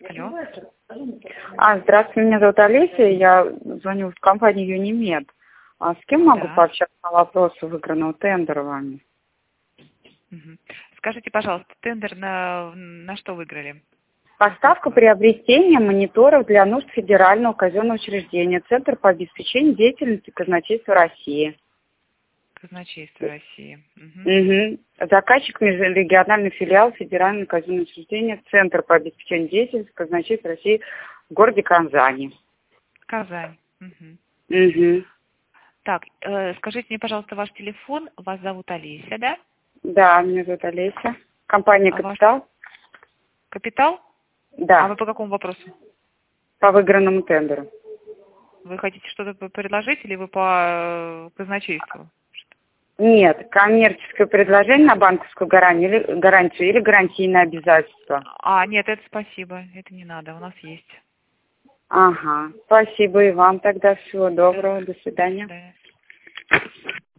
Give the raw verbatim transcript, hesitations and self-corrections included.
Алло. А, здравствуйте, меня зовут Олеся, я звоню в компанию Юнимед. А с кем могу Да. пообщаться по вопросу выигранного тендера вами? Мгм. Скажите, пожалуйста, тендер на, на что выиграли? Поставка приобретения мониторов для нужд федерального казенного учреждения, Центр по обеспечению деятельности казначейства России. Казначейство России. Мгм. Угу. Заказчик межрегиональный филиал федерального казенного учреждения, Центр по обеспечению деятельности казначейства России в городе Казани. Казань. Мгм. Угу. Так, э, скажите мне, пожалуйста, ваш телефон. Вас зовут Олеся, да? Да, меня зовут Олеся. Компания А ваш «Капитал». капитал? А Да, вы по какому вопросу? по выигранному тендеру. Вы хотите что-то п- предложить или вы по э, казначейству? Нет, коммерческое предложение на банковскую гарантию или, гарантию или гарантийное обязательство. А, нет, это спасибо. Это не надо, у нас есть. Ага, спасибо и вам тогда. Всего доброго, до До свидания. свидания.